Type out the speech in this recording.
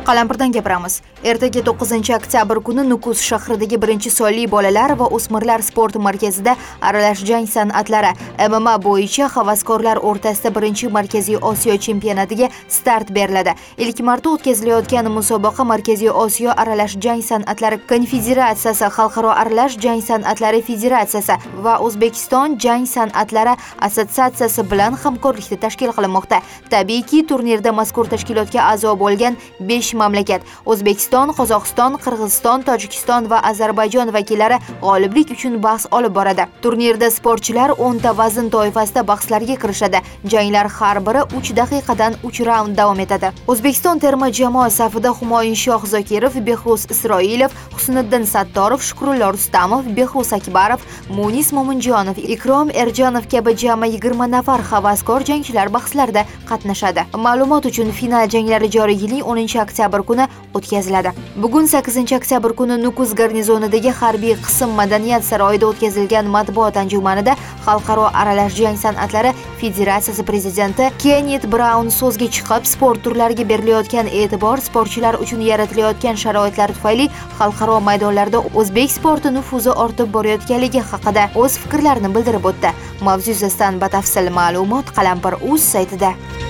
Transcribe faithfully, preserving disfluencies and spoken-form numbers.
Qalampirdan gapiramiz. Ertaga to'qqizinchi oktyabr kuni Nukus shahridagi birinchi sonli bolalar va o'smirlar sport markazida aralash jang san'atlari M M A bo'yicha havaskorlar o'rtasida birinchi Markaziy Osiyo chempionatiga start beriladi. Ilk marta o'tkazilayotgan musobaqa Markaziy Osiyo aralash jang san'atlari konfederatsiyasi, Xalqaro aralash jang san'atlari federatsiyasi va O'zbekiston jang san'atlari assotsiatsiyasi bilan hamkorlikda tashkil qilinmoqda. Tabiiyki, turnirda mazkur tashkilotga a'zo bo'lgan besh mamlakat O'zbekiston, Qozog'iston, Qirg'iziston, Tojikiston va Ozarbayjon vakillari g'oliblik uchun bahs olib boradi. Turnirda sportchilar o'nta vazn toifasida bahslarga kirishadi. Janglar har biri uch daqiqadan uch raund davom etadi. O'zbekiston terma jamoa safida Humoyunshoh Zokirov, Behruz Isroilov, Husniddin Sattorov, Shukrullo Rustamov, Behruz Akbarov, Munis Mo'minjonov, Ikrom Erjonov kabi jami yigirma nafar havaskor jangchilar bahslarda qatnashadi. Ma'lumot uchun final janglari joriy yilning o'ninchi oktyabr kuni o'tkaziladi. Bugun sakkizinchi oktyabr kuni Nukus garnizonidagi harbiy qism madaniyat saroyida o'tkazilgan matbuot anjumanida Xalqaro aralash jang san'atlari federatsiyasi prezidenti Kenneth Braun so'zga chiqib, sport turlariga berilayotgan e'tibor, sportchilar uchun yaratilayotgan sharoitlar tufayli xalqaro maydonlarda o'zbek sporti nufuzi ortib borayotganligi haqida o'z fikrlarini bildirib o'tdi. Mavzu yuzasidan batafsil ma'lumot Qalampir.uz saytida.